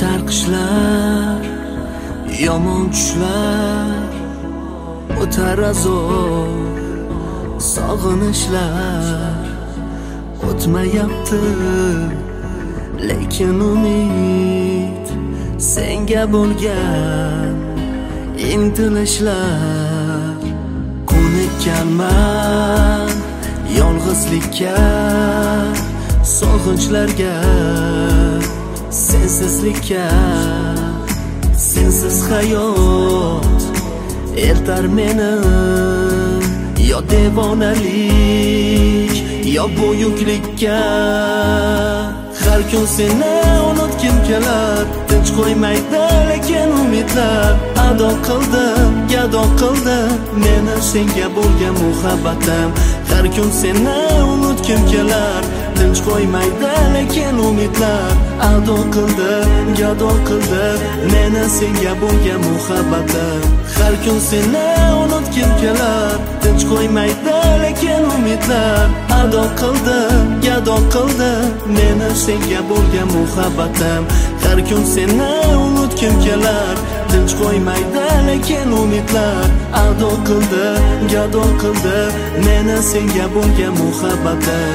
o'tar qishlar, yomon tushlar, o'tar azob, sog'inishlar. O'tmayapti lekin umid, senga bo'lgan intilishlar. Ko'nikkanman yolg'izlikka, sog'inchlarga, sensizlikka. Sensiz hayot eltar meni, yo devonalik, yo buyuklikka. Har kun seni unutgim kelar, tinch qo'ymaydi lekin umidlar. Ado qildi, gado qildi meni senga bo'lgan muhabbatim. Har kun seni unutgim kelar, tinch qo'ymaydi lekin umidlar. Ado qildi, gado qildi meni senga bo'lgan muhabbatim. Har kun seni unutgim kelar, tinch qo'ymaydi lekin umidlar. Ado qildi, gado qildi meni senga bo'lgan muhabbatim. Har kun seni unutgim kelar, tinch qo'ymaydi lekin umidlar. Ado qildi, gado qildi meni senga bo'lgan muhabbatim.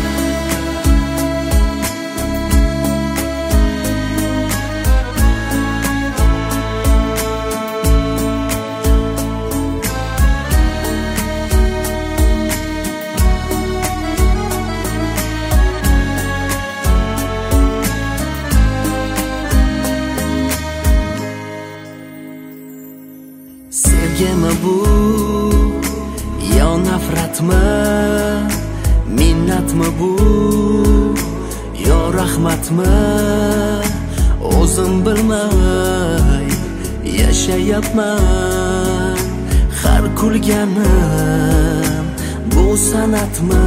Sevgimi bu yo nafratmi, minnatmi bu yo rahmatmi? O'zim bilmay yashayapman. Har kulganim bu san'atmi?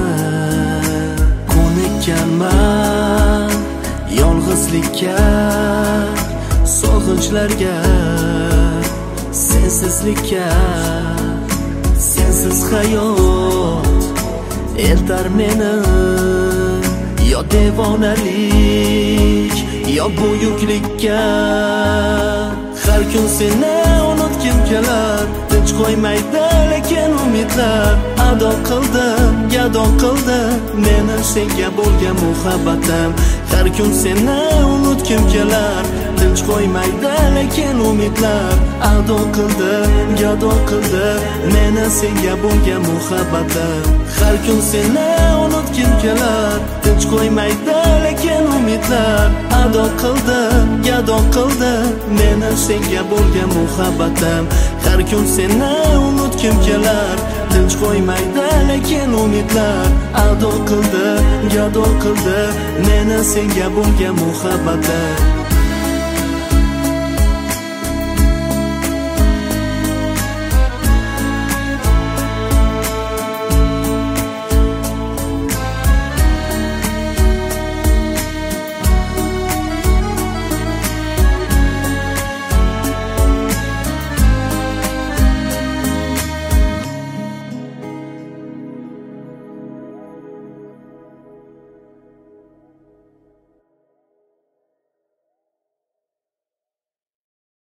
Ko'nikkanman yolg'izlikka, sog'inchlarga, sensizlikka. Sensiz hayot eltar meni, yo devonalik, yo buyuklikka. Har kun seni unutgim kelar, tinch qo'ymaydi lekin umidlar. Ado qildi, gado qildi meni senga bo'lgan muhabbatim. Har kun seni unutgim kelar, tinch qo'ymaydi lekin umidlar. Ado qildi, gado qildi meni senga bo'lgan muhabbatim. Har kun seni unutgim kelar, tinch qo'ymaydi lekin umidlar. Ado qildi, gado qildi meni senga bo'lgan muhabbatim. Har kun seni unutgim kelar, tinch qo'ymaydi lekin umidlar. Ado qildi, gado qildi meni senga bo'lgan muhabbatim.